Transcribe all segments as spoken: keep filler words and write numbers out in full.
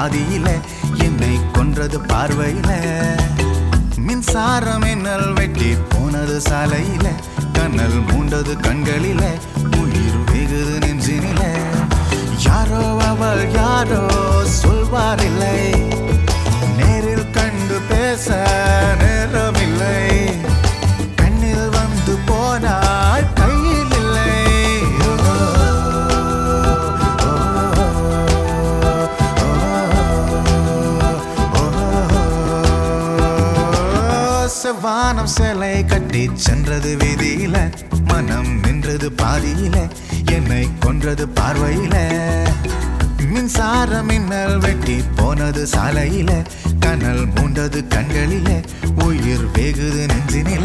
பாதியில என்னை கொன்றது பார்வையில மின்சாரம் என்னல் வெட்டி போனது சாலையில கண்ணல் மூண்டது கண்களில உயிர் வெகுது நெஞ்சினில யாரோ அவள் யாரோ சொல்வாரில்லை நேரில் கண்டு பேச நேரமில்லை கண்ணில் வந்து போனாள் கையில் இல்லை வானம் சேலை கட்டி சென்றது வீதியில மனம் நின்றது பாதியில என்னை கொன்றது பார்வையில மின்சார மின்னல் வெட்டி போனது சாலையில கனல் மூண்டது கண்களில உயிர் வெகுது நெஞ்சினில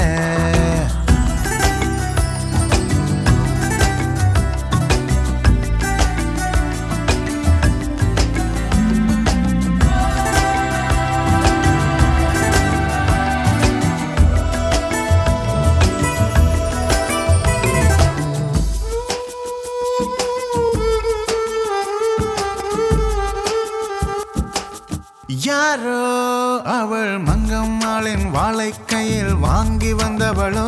யாரோ அவள் மங்கம்மாளின் வாளை கையில் வாங்கி வந்தவளோ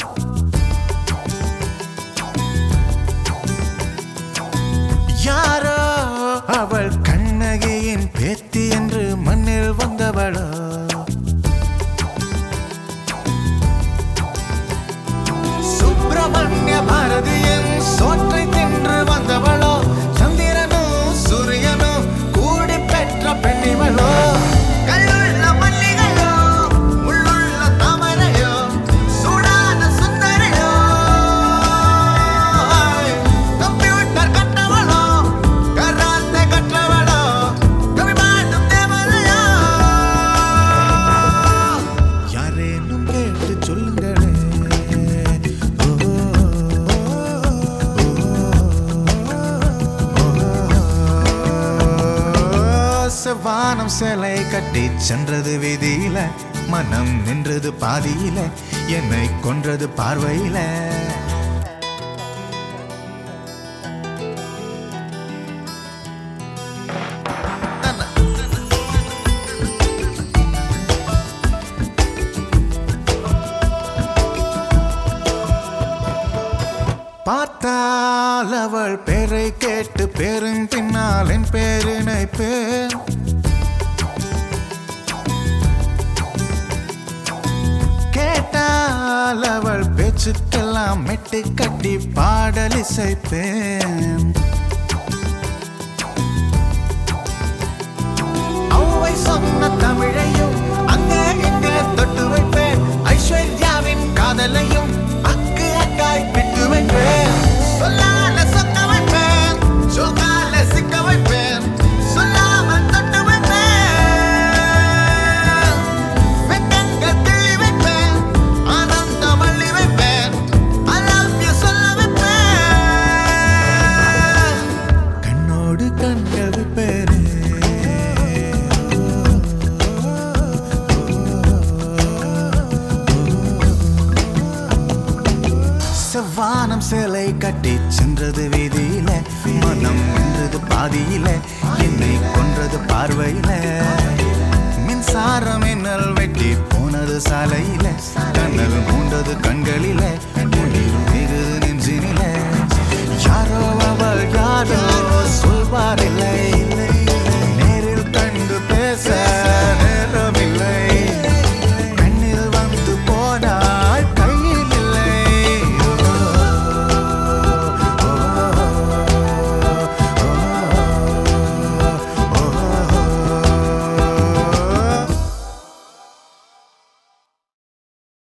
யாரோ அவள் கண்ணகியின் பேத்தி என்று மண்ணில் வந்தவளோ சுப்பிரமணிய பாரதியின் சோற்றை தின்று வந்தவளோ சந்திரனும் சூரியனும் கூடி பெற்ற பெண்ணிவளோ கல்லுள்ள மல்லிகையோ உள்ளுள்ள தாமரையோ சூடான சுந்தரியோ கம்ப்யூட்டர் கற்றவளோ கராத்தே கற்றவளோ கவி பாடும் தேவதையோ யாரேனும் கேட்டு சொல்லுங்களே வானம் சேலை கட்டி சென்றது வீதியில மனம் நின்றது பாதியில என்னை கொன்றது பார்வையில பார்த்தால் அவள் பேரை கேட்டு பேரும் பின்னால் என் பேரினை பேர் கேட்டால் அவள் பேச்சுக்கெல்லாம் மெட்டு கட்டி பாடல் இசைப்பேன் அவ்வை சொன்ன தமிழையும் அங்கே இங்கே தொட்டு வைப்பேன் ஐஸ்வர்யாவின் காதலையும் அக்கு அக்காய் பிட்டு வைப்பேன் சொல்லால சொக்க வைப்பேன் சொல்லால சிக்க வைப்பேன் சொல்லாம தொட்டு வைப்பேன் வெக்கங்கள் கிள்ளி வைப்பேன் ஆனந்தம் அள்ளி வைப்பேன் I love you சொல்ல வைப்பேன் கண்ணோடு கண்கள் வைப்பேன் வானம் சேலை கட்டி சென்றது வீதியில மனம் நின்றது பாதியில என்னை கொன்றது பார்வையில மின்சாரம் என்னல் வெட்டி போனது சாலையில கண்ணல் மூண்டது கண்களில